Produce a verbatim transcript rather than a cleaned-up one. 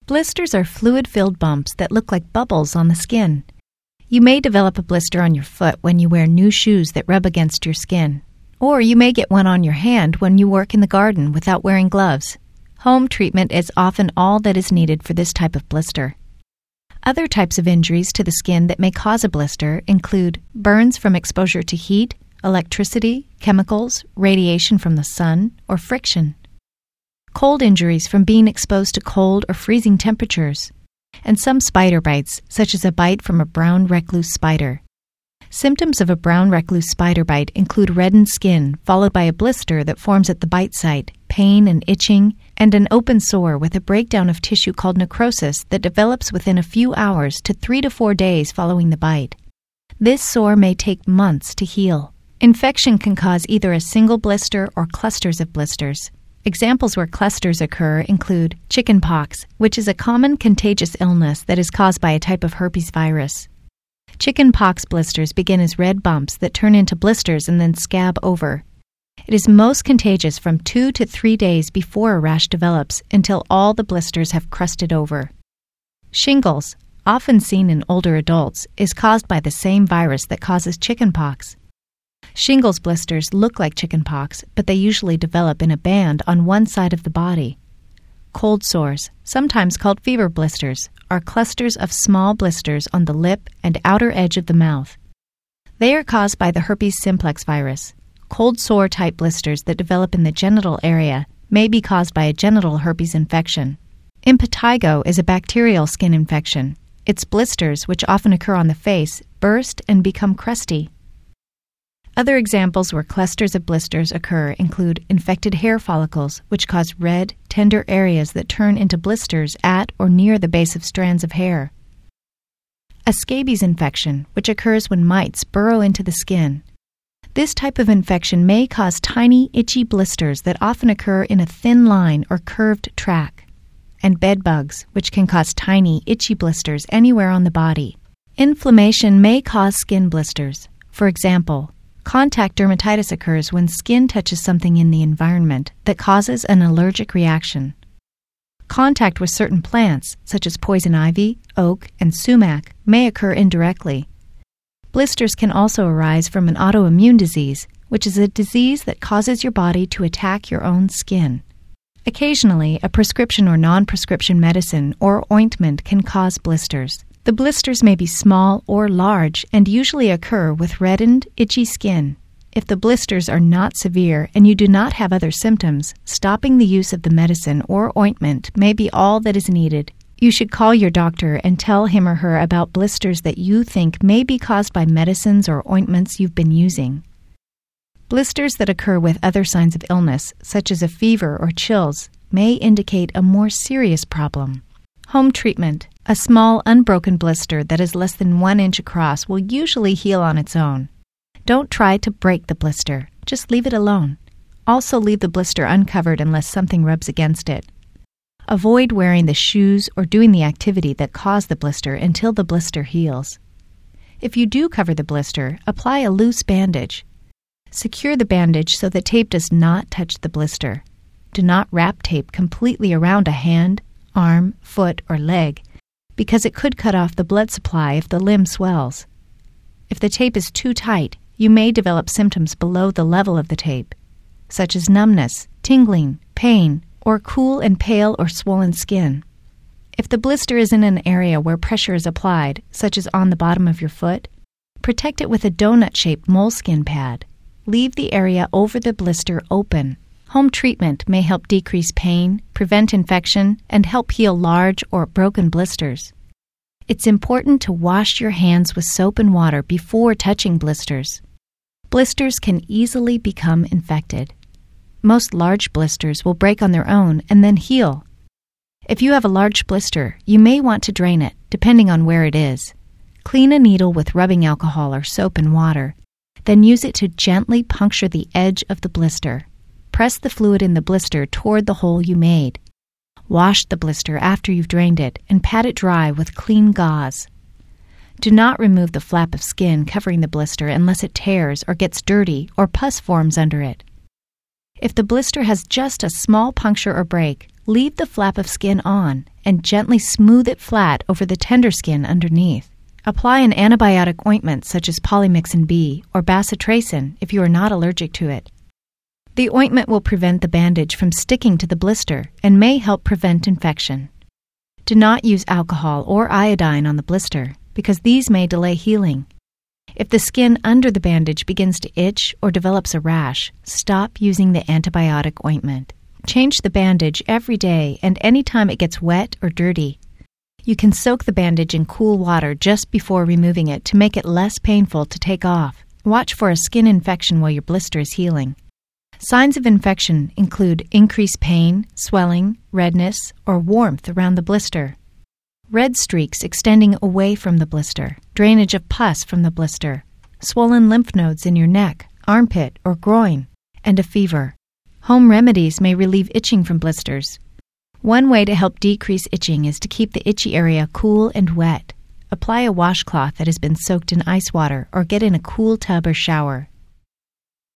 Blisters are fluid-filled bumps that look like bubbles on the skin. You may develop a blister on your foot when you wear new shoes that rub against your skin. Or you may get one on your hand when you work in the garden without wearing gloves. Home treatment is often all that is needed for this type of blister. Other types of injuries to the skin that may cause a blister include burns from exposure to heat, electricity, chemicals, radiation from the sun, or friction. Cold injuries from being exposed to cold or freezing temperatures, and some spider bites, such as a bite from a brown recluse spider. Symptoms of a brown recluse spider bite include reddened skin, followed by a blister that forms at the bite site, pain and itching, and an open sore with a breakdown of tissue called necrosis that develops within a few hours to three to four days following the bite. This sore may take months to heal. Infection can cause either a single blister or clusters of blisters. Examples where clusters occur include chickenpox, which is a common contagious illness that is caused by a type of herpes virus. Chickenpox blisters begin as red bumps that turn into blisters and then scab over. It is most contagious from two to three days before a rash develops until all the blisters have crusted over. Shingles, often seen in older adults, is caused by the same virus that causes chickenpox. Shingles blisters look like chickenpox, but they usually develop in a band on one side of the body. Cold sores, sometimes called fever blisters, are clusters of small blisters on the lip and outer edge of the mouth. They are caused by the herpes simplex virus. Cold sore type blisters that develop in the genital area may be caused by a genital herpes infection. Impetigo is a bacterial skin infection. Its blisters, which often occur on the face, burst and become crusty. Other examples where clusters of blisters occur include infected hair follicles, which cause red, tender areas that turn into blisters at or near the base of strands of hair. A scabies infection, which occurs when mites burrow into the skin. This type of infection may cause tiny, itchy blisters that often occur in a thin line or curved track. And bed bugs, which can cause tiny, itchy blisters anywhere on the body. Inflammation may cause skin blisters. For example, contact dermatitis occurs when skin touches something in the environment that causes an allergic reaction. Contact with certain plants, such as poison ivy, oak, and sumac, may occur indirectly. Blisters can also arise from an autoimmune disease, which is a disease that causes your body to attack your own skin. Occasionally, a prescription or non-prescription medicine or ointment can cause blisters. The blisters may be small or large and usually occur with reddened, itchy skin. If the blisters are not severe and you do not have other symptoms, stopping the use of the medicine or ointment may be all that is needed. You should call your doctor and tell him or her about blisters that you think may be caused by medicines or ointments you've been using. Blisters that occur with other signs of illness, such as a fever or chills, may indicate a more serious problem. Home treatment. A small, unbroken blister that is less than one inch across will usually heal on its own. Don't try to break the blister. Just leave it alone. Also leave the blister uncovered unless something rubs against it. Avoid wearing the shoes or doing the activity that caused the blister until the blister heals. If you do cover the blister, apply a loose bandage. Secure the bandage so the tape does not touch the blister. Do not wrap tape completely around a hand, arm, foot, or leg, because it could cut off the blood supply if the limb swells. If the tape is too tight, you may develop symptoms below the level of the tape, such as numbness, tingling, pain, or cool and pale or swollen skin. If the blister is in an area where pressure is applied, such as on the bottom of your foot, protect it with a donut-shaped moleskin pad. Leave the area over the blister open. Home treatment may help decrease pain, prevent infection, and help heal large or broken blisters. It's important to wash your hands with soap and water before touching blisters. Blisters can easily become infected. Most large blisters will break on their own and then heal. If you have a large blister, you may want to drain it, depending on where it is. Clean a needle with rubbing alcohol or soap and water, then use it to gently puncture the edge of the blister. Press the fluid in the blister toward the hole you made. Wash the blister after you've drained it and pat it dry with clean gauze. Do not remove the flap of skin covering the blister unless it tears or gets dirty or pus forms under it. If the blister has just a small puncture or break, leave the flap of skin on and gently smooth it flat over the tender skin underneath. Apply an antibiotic ointment such as Polymyxin B or bacitracin if you are not allergic to it. The ointment will prevent the bandage from sticking to the blister and may help prevent infection. Do not use alcohol or iodine on the blister because these may delay healing. If the skin under the bandage begins to itch or develops a rash, stop using the antibiotic ointment. Change the bandage every day and anytime it gets wet or dirty. You can soak the bandage in cool water just before removing it to make it less painful to take off. Watch for a skin infection while your blister is healing. Signs of infection include increased pain, swelling, redness, or warmth around the blister, red streaks extending away from the blister, drainage of pus from the blister, swollen lymph nodes in your neck, armpit, or groin, and a fever. Home remedies may relieve itching from blisters. One way to help decrease itching is to keep the itchy area cool and wet. Apply a washcloth that has been soaked in ice water or get in a cool tub or shower.